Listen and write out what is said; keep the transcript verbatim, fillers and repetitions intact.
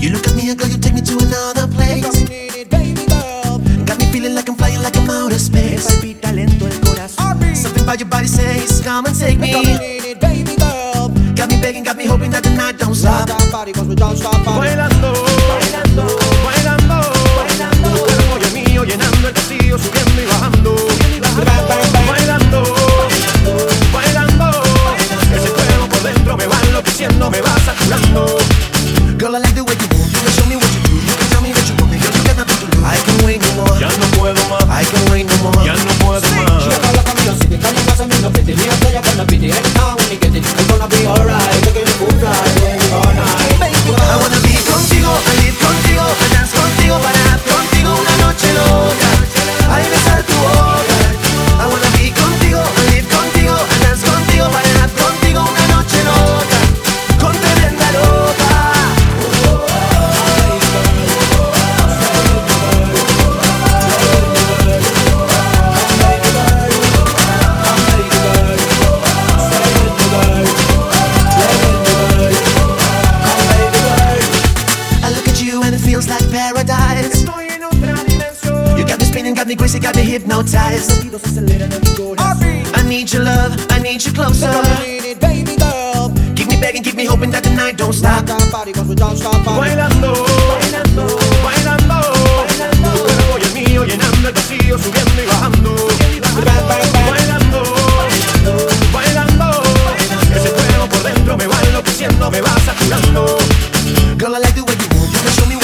You look at me and girl, you take me to another place. Got me needed, baby girl. Got me feeling like I'm flying like I'm outer Me space. palpita lento el corazón. Something about your body says, come and take me. Got me needed, baby girl. Got me begging, got me hoping that the night don't stop. Rock that body 'cause we don't stop. Bailando, bailando, bailando, bailando. Tu cuerpo y el mío llenando el vacío, subiendo y bajando. Bailando, bailando, ese fuego por dentro me va enloqueciendo, me va saturando. Girl, I like the way you move. You can show me what you do. You can tell me what you want me. Girl, you got nothing to lose. I can wait no more. Ya no puedo más, I can wait no more. ya no puedo más. She a call up on me and say, "Can you pass me no pity? Me a tell you gonna pity. Anytime when you get it, it's gonna be alright. Look at the food right all night, baby girl. I wanna be contigo, I live contigo, I dance contigo, bailar contigo una noche loca. Ay, besar tu boca. I wanna be contigo, I live contigo, I dance contigo, bailar contigo una noche loca. Con tremenda loca. I look at you and it feels like paradise. Estoy en otra dimensión. You got me spinning, got me crazy, got me hypnotized. Latidos aceleran en mi corazón. I need your love, I need you closer. Got me needed, baby girl. Keep me begging, keep me hoping that the night don't Rock stop. that body 'cause we don't stop. Bailando, bailando, bailando, bailando. Tu cuerpo y el mío llenando el vacío, subiendo y bajando. Bailando, bailando, ese fuego por dentro me va enloqueciendo, me va saturando. Girl, I like the way you move. You can show me